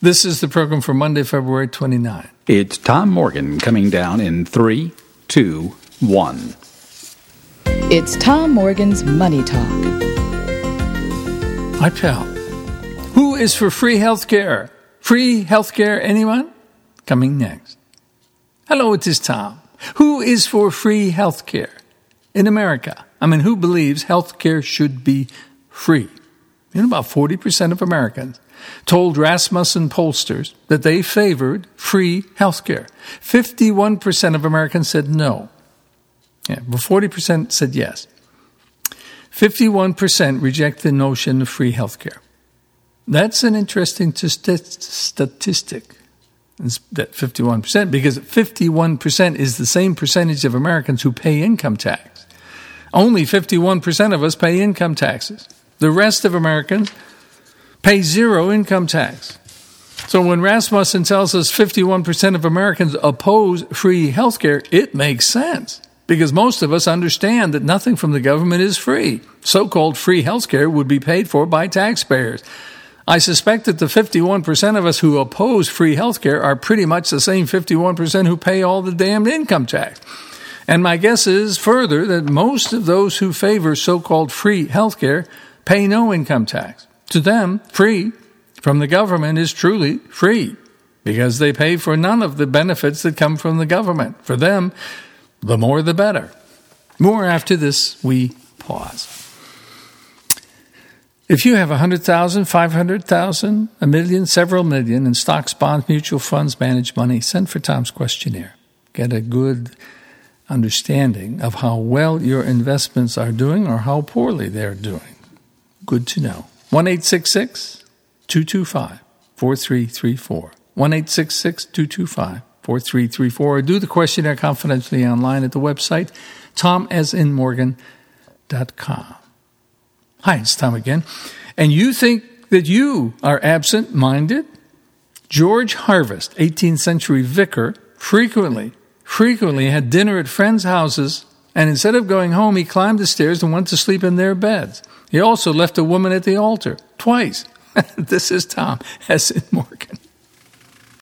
This is the program for Monday, February 29. It's Tom Morgan coming down in 3, 2, 1. It's Tom Morgan's Money Talk. Hi, pal. Who is for free health care? Free health care, anyone? Coming next. Hello, it is Tom. Who is for free health care in America? Who believes health care should be free? About 40% of Americans told Rasmussen pollsters that they favored free health care. 51% of Americans said no. But 40% said yes. 51% reject the notion of free health care. That's an interesting statistic, that 51%, because 51% is the same percentage of Americans who pay income tax. Only 51% of us pay income taxes. The rest of Americans pay zero income tax. So when Rasmussen tells us 51% of Americans oppose free health care, it makes sense, because most of us understand that nothing from the government is free. So-called free health care would be paid for by taxpayers. I suspect that the 51% of us who oppose free health care are pretty much the same 51% who pay all the damned income tax. And my guess is further that most of those who favor so-called free health care pay no income tax. To them, free from the government is truly free, because they pay for none of the benefits that come from the government. For them, the more the better. More after this, we pause. If you have 100,000, 500,000, a million, several million in stocks, bonds, mutual funds, managed money, send for Tom's questionnaire. Get a good understanding of how well your investments are doing or how poorly they're doing. Good to know. 1-866-225-4334. 1-866-225-4334. Or do the questionnaire confidentially online at the website, tomasinmorgan.com. Hi, it's Tom again. And you think that you are absent-minded? George Harvest, 18th century vicar, frequently had dinner at friends' houses, and instead of going home, he climbed the stairs and went to sleep in their beds. He also left a woman at the altar, twice. This is Tom S. Morgan.